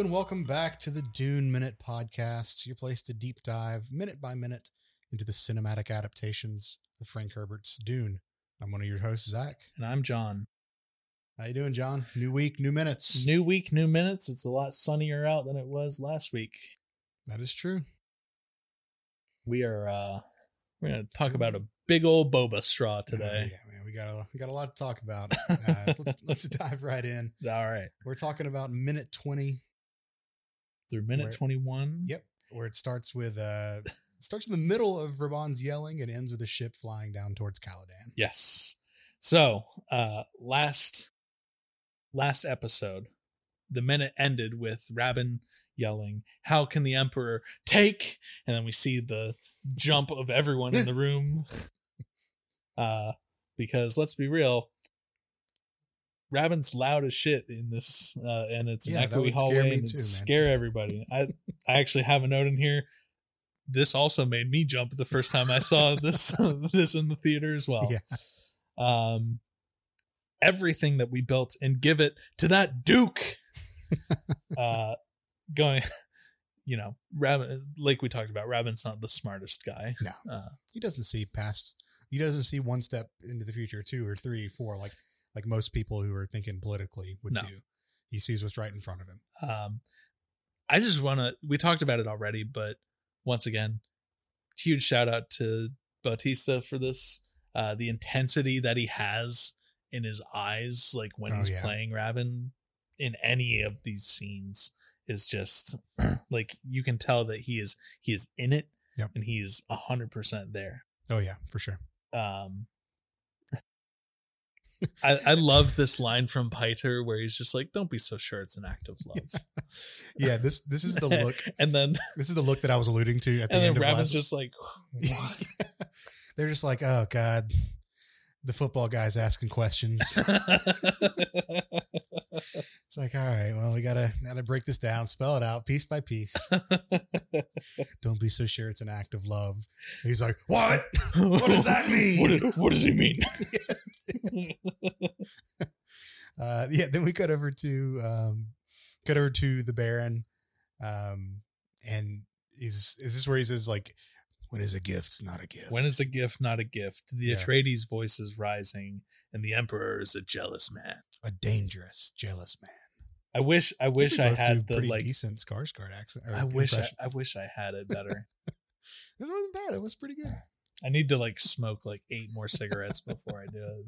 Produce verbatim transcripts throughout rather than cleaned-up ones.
and welcome back to the Dune Minute Podcast, your place to deep dive minute by minute into the cinematic adaptations of Frank Herbert's Dune. I'm one of your hosts, Zach. And I'm John. How you doing, John? New week, new minutes. New week, new minutes. It's a lot sunnier out than it was last week. That is true. We are uh we're gonna talk about a big old boba straw today. Uh, yeah, man, we got a we got a lot to talk about. Uh, so let's let's dive right in. All right. We're talking about minute twenty Through minute where, twenty-one. Yep, where it starts with uh starts in the middle of Raban's yelling and ends with a ship flying down towards Caladan. Yes. So uh last last episode, the minute ended with Rabban yelling, "How can the Emperor take?" And then we see the jump of everyone in the room. Uh, because let's be real, Rabban's loud as shit in this, uh, and it's an Yeah, that echoey would scare hallway me and too, it'd man. scare everybody. I I actually have a note in here. This also made me jump the first time I saw this this in the theater as well. Yeah. Um, everything that we built and give it to that Duke. uh, going, you know, Rabban, like we talked about, Rabban's not the smartest guy. No, Uh, he doesn't see past. He doesn't see one step into the future, two or three, four, like like most people who are thinking politically would No. do. He sees what's right in front of him. Um, I just want to, we talked about it already, but once again, huge shout out to Bautista for this. Uh, the intensity that he has in his eyes, like when Oh, he's yeah. playing Rabban in any of these scenes, is just like, you can tell that he is, he is in it. Yep. And he's a hundred percent there. Oh yeah, for sure. Um, I, I love this line from Piter where he's just like, "Don't be so sure it's an act of love." Yeah, this this is the look. And then This is the look that I was alluding to at the and then end of Rabban's last. just like, "What?" They're just like, oh god, the football guy's asking questions. It's like, all right, well, we gotta gotta break this down, spell it out piece by piece. Don't be so sure it's an act of love. And he's like, what? What does that mean? What, what does he mean? uh, yeah, then we cut over to um, cut over to the Baron, um, and he's is this where he says like, when is a gift not a gift? When is a gift not a gift? The Yeah. Atreides' voice is rising, and the Emperor is a jealous man. A dangerous, jealous man. I wish, I wish we I both do had the pretty like. decent Skarsgård accent. or I wish, I, impression. I wish I had it better. It wasn't bad. It was pretty good. I need to like smoke like eight more cigarettes before I do it.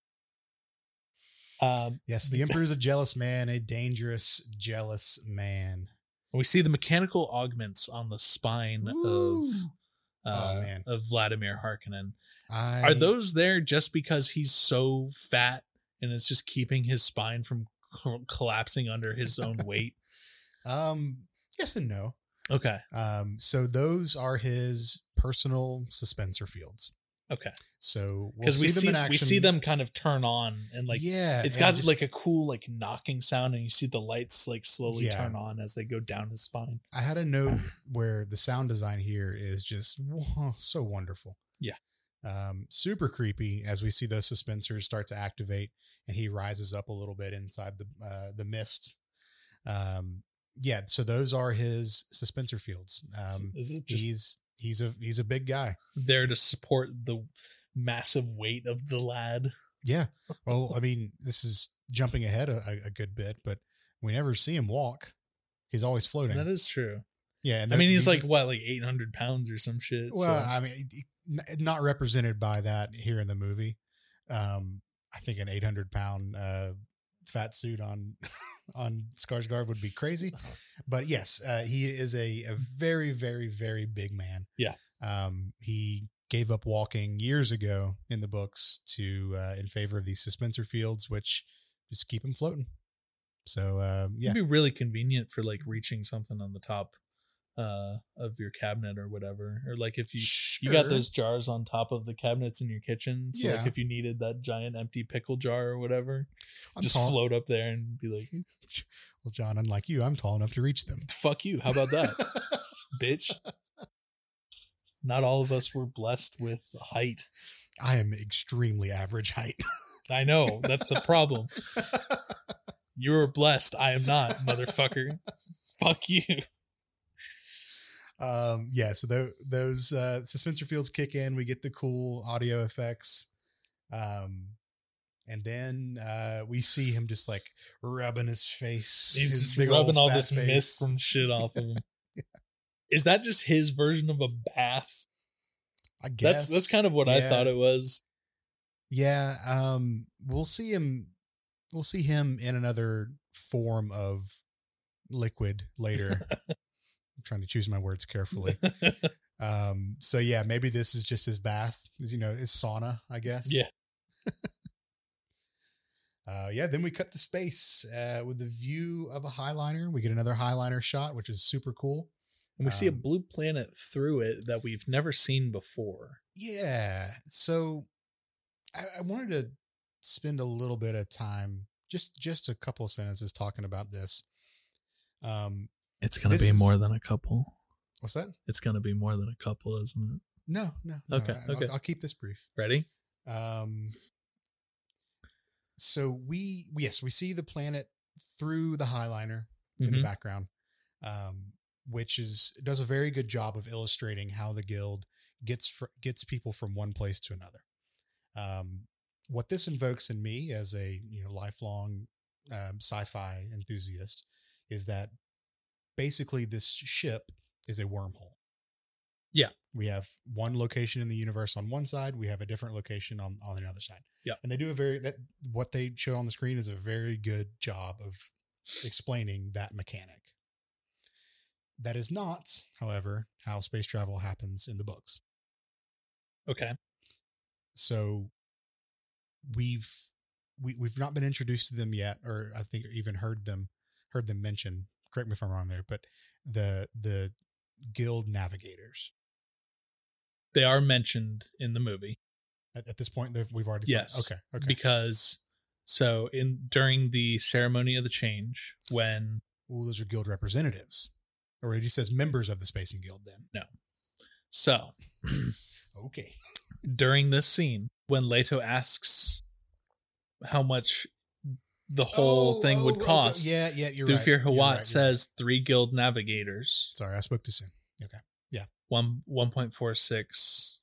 Though. Um, Yes, the Emperor is a jealous man, a dangerous, jealous man. we see the mechanical augments on the spine Woo. of uh, Oh, man. of Vladimir Harkonnen. I, Are those there just because he's so fat and it's just keeping his spine from co- collapsing under his own weight? Um, yes and no. Okay. Um, so those are his personal suspensor fields. Okay. So we'll Because we see them see in action. we see them kind of turn on and like yeah, it's and got just- like a cool like knocking sound and you see the lights like slowly Yeah. turn on as they go down his spine. I had a note where the sound design here is just whoa, so wonderful. Yeah. Um, super creepy as we see those suspensors start to activate and he rises up a little bit inside the uh, the mist. Um, yeah, so those are his suspensor fields. Um, Is it just he's he's a he's a big guy. there to support the massive weight of the lad? Yeah. Well, I mean, this is jumping ahead a, a good bit, but we never see him walk. He's always floating. That is true. Yeah, and I mean, he's these like are- what, like eight hundred pounds or some shit. well, so. I mean, n- not represented by that here in the movie. Um, I think an eight hundred pound uh, fat suit on on Skarsgård would be crazy, but yes, uh, he is a, a very, very, very big man. Yeah. Um, he gave up walking years ago in the books to uh, in favor of these suspensor fields, which just keep him floating. So um, yeah, It'd be really convenient for like reaching something on the top uh, of your cabinet or whatever. Or like if you you got Sure. those jars on top of the cabinets in your kitchen. So Yeah. like if you needed that giant empty pickle jar or whatever, I'm just tall. float up there and be like, Well, John, unlike you, I'm tall enough to reach them. fuck you. How about that, bitch? Not all of us were blessed with height. I am extremely average height. I know. That's the problem. You're blessed. I am not, motherfucker. Fuck you. Um, yeah, so th- those uh, suspensor fields kick in. We get the cool audio effects. Um, and then uh, we see him just like rubbing his face. He's his just big rubbing old all fat this face. mist and shit off of him. Yeah. Is that just his version of a bath? I guess That's that's kind of what I yeah. thought it was. Yeah, um, we'll see him. We'll see him in another form of liquid later. I'm trying to choose my words carefully. Um, so yeah, maybe this is just his bath. You know, his sauna, I guess. Yeah. uh, yeah. Then we cut to space uh, with the view of a Highliner. We get another Highliner shot, which is super cool. And we see a Um, blue planet through it that we've never seen before. Yeah. So I, I wanted to spend a little bit of time, just just a couple of sentences talking about this. Um, It's going to This be is- more than a couple. what's that? It's going to be more than a couple, isn't it? No, no. no Okay, I- okay. I'll, I'll keep this brief. Ready? Um, so we, yes, we see the planet through the Highliner in the Mhm. background, um, which is does a very good job of illustrating how the guild gets fr- gets people from one place to another. Um, what this invokes in me as a you know lifelong um, sci-fi enthusiast is that basically this ship is a wormhole. Yeah. We have one location in the universe on one side. We have a different location on, on the other side. Yeah. And they do a very, that what they show on the screen is a very good job of explaining that mechanic. That is not, however, how space travel happens in the books. Okay. So we've, we, we've not been introduced to them yet, or I think even heard them, heard them mention, correct me if I'm wrong there, but the, the guild navigators. They are mentioned in the movie. At, at this point, they've- we've already. Yes. Okay. Okay. Because so in during the ceremony of the change, when Well, those are guild representatives. Or it just says members of the Spacing Guild then. so Okay. during this scene, when Leto asks how much the whole Oh, thing oh, would okay. cost, Yeah, yeah, you're Thufir right. You're Hawat right, you're right. says three guild navigators, Sorry, I spoke too soon. Okay. one one point four six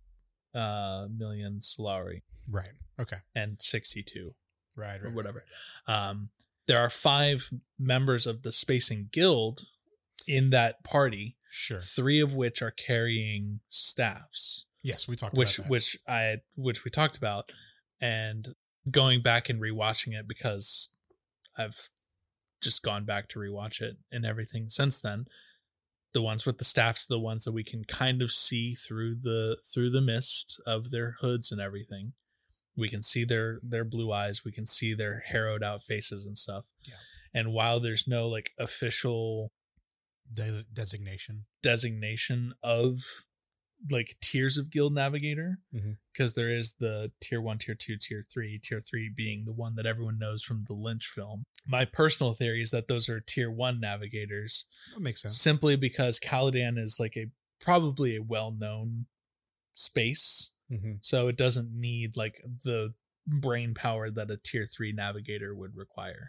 uh million Solari Right. Okay. and sixty two. Right, right. Or whatever. right, right. Um, there are five members of the Spacing Guild in that party, Sure. three of which are carrying staffs, Yes, we talked which about that. which I which we talked about, and going back and rewatching it because I've just gone back to rewatch it and everything since then. The ones with the staffs are the ones that we can kind of see through the through the mist of their hoods and everything. We can see their their blue eyes. We can see their harrowed out faces and stuff. Yeah. And while there's no like official De- designation. designation of like tiers of guild navigator, Mhm. because there is the tier one, tier two, tier three, tier three being the one that everyone knows from the Lynch film. My personal theory is that those are tier one navigators, That makes sense. simply because Caladan is like a probably a well-known space, hmm so it doesn't need like the brain power that a tier three navigator would require.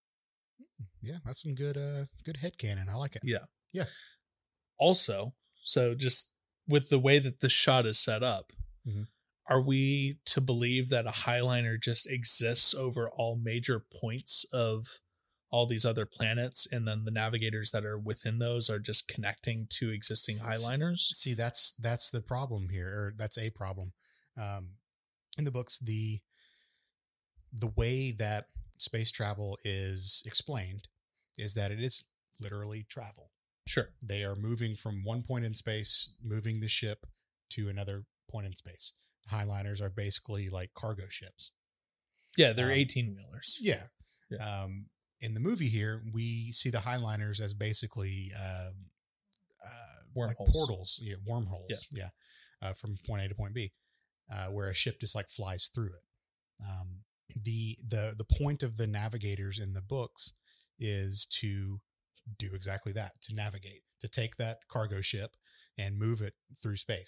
Yeah, that's some good uh good headcanon. I like it. Yeah. Yeah. Also, so just with the way that this shot is set up, Mhm. are we to believe that a Highliner just exists over all major points of all these other planets, and then the navigators that are within those are just connecting to existing Highliners? See, that's that's the problem here, or that's a problem. Um, in the books, the the way that space travel is explained is that it is literally travel. Sure. They are moving from one point in space, moving the ship to another point in space. Highliners are basically like cargo ships. Yeah, they're Um, eighteen wheelers. Yeah. Yeah. Um, in the movie here, we see the Highliners as basically um, uh, like Wormholes. portals, yeah, wormholes, yeah, uh, from point A to point B, uh, where a ship just like flies through it. Um, the the the point of the navigators in the books is to do exactly that, to navigate, to take that cargo ship and move it through space.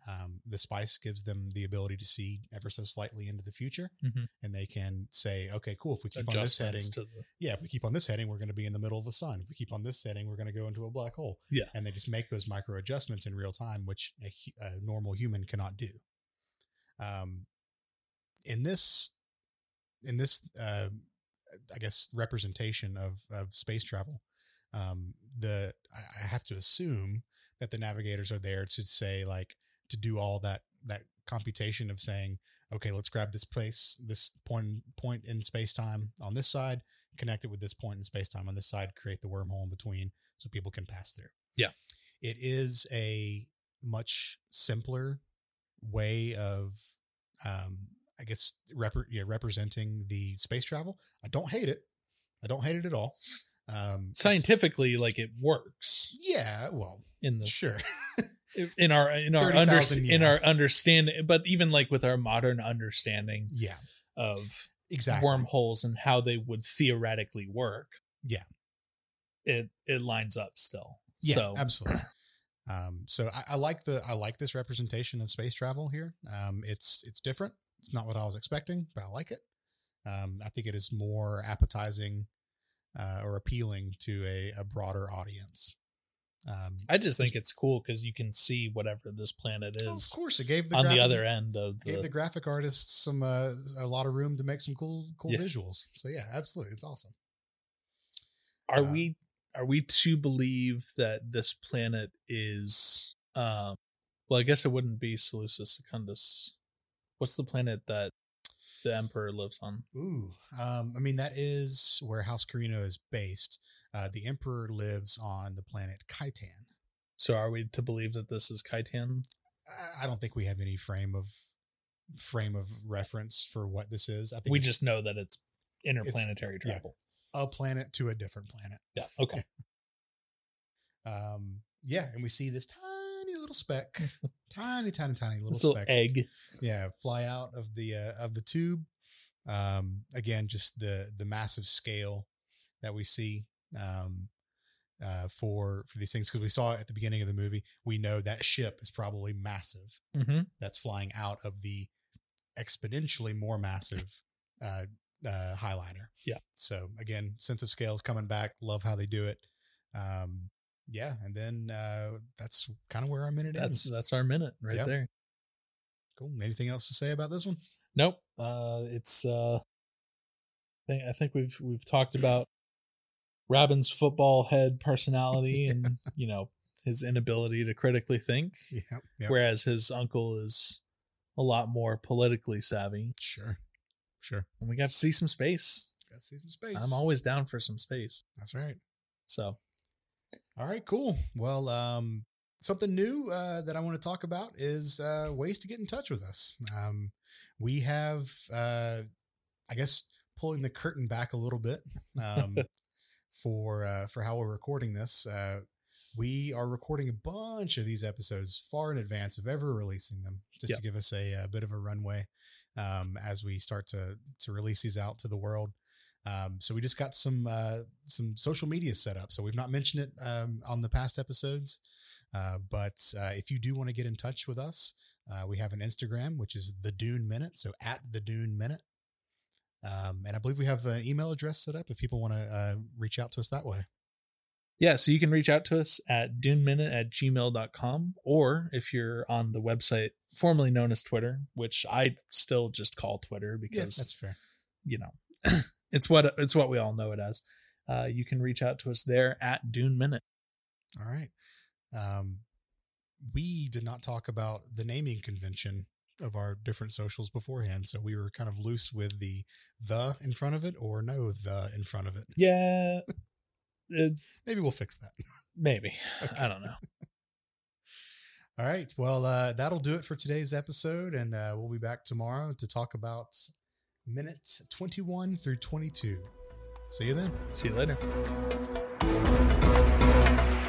Um, the spice gives them the ability to see ever so slightly into the future, Mhm. and they can say, okay, cool. If we keep on this heading, Adjustments to the, yeah, if we keep on this heading, we're going to be in the middle of the sun. If we keep on this heading, we're going to go into a black hole. Yeah. And they just make those micro adjustments in real time, which a, hu- a normal human cannot do. Um, in this, in this, uh, I guess representation of of space travel, um, the I I have to assume that the navigators are there to say, like, to do all that that computation of saying, okay, let's grab this place, this point point in space time on this side, connect it with this point in space time on this side, create the wormhole in between so people can pass through. Yeah. It is a much simpler way of, um, I guess, rep- yeah, representing the space travel. I don't hate it. I don't hate it at all. Um, it's- scientifically, like it works yeah, well, in the sure. in our in our thirty under, thousand, in yeah. our understanding, but even like with our modern understanding Yeah, of exactly. wormholes and how they would theoretically work, Yeah. it it lines up still. Yeah, So absolutely. Um, so I, I like the I like this representation of space travel here. Um, it's it's different. It's not what I was expecting, but I like it. Um, I think it is more appetizing uh, or appealing to a, a broader audience. Um, I just think it's cool because you can see whatever this planet of is course, it gave the on the graphic- other end of gave the the. graphic artists some uh, a lot of room to make some cool cool Yeah. visuals. So yeah, absolutely, it's awesome. Are uh, we are we to believe that this planet is? Um, well, I guess it wouldn't be Seleucus Secundus. What's the planet that the Emperor lives on? Ooh, um, I mean, that is where House Carino is based. Uh, the Emperor lives on the planet Kaitan. So, are we to believe that this is Kaitan? I- I don't think we have any frame of frame of reference for what this is. I think We it's just know that it's interplanetary yeah. travel. a planet to a different planet. Yeah. Okay. Um, yeah, and we see this tiny little speck, tiny, tiny, tiny little This little speck. egg. Yeah, fly out of the uh, of the tube. Um, again, just the the massive scale that we see um, uh, for for these things, because we saw it at the beginning of the movie. We know that ship is probably massive. Mm-hmm. That's flying out of the exponentially more massive uh, uh, Highliner. Yeah. So again, sense of scale is coming back. Love how they do it. Um, yeah, and then uh, that's kind of where our minute That's ends. that's our minute right Yep. there. Cool. Anything else to say about this one? Nope. Uh, it's. Uh, I think I think we've we've talked about Robin's football head personality and you know his inability to critically think, Yeah. Yeah. whereas his uncle is a lot more politically savvy. Sure. Sure. And we got to see some space. Got to see some space. I'm always down for some space. That's right. So All right, cool. Well, um, something new uh, that I want to talk about is uh, ways to get in touch with us. Um, we have, uh, I guess, pulling the curtain back a little bit um, for uh, for how we're recording this. Uh, we are recording a bunch of these episodes far in advance of ever releasing them, just Yep. to give us a, a bit of a runway um, as we start to to release these out to the world. Um, so we just got some uh, some social media set up. So we've not mentioned it um, on the past episodes, uh, but uh, if you do want to get in touch with us, uh, we have an Instagram, which is the Dune Minute. So at the Dune Minute, um, and I believe we have an email address set up if people want to uh, reach out to us that way. yeah, so you can reach out to us at duneminute at gmail dot com, or if you're on the website formerly known as Twitter, which I still just call Twitter Yeah, because that's fair. you know it's what it's what we all know it as. Uh, you can reach out to us there at Dune Minute. All right. Um, we did not talk about the naming convention of our different socials beforehand, so we were kind of loose with the the in front of it or no the in front of it. Yeah, it, Maybe we'll fix that. maybe. I don't know. All right. Well, uh, that'll do it for today's episode, and uh, we'll be back tomorrow to talk about minutes twenty-one through twenty-two. See you then. See you later.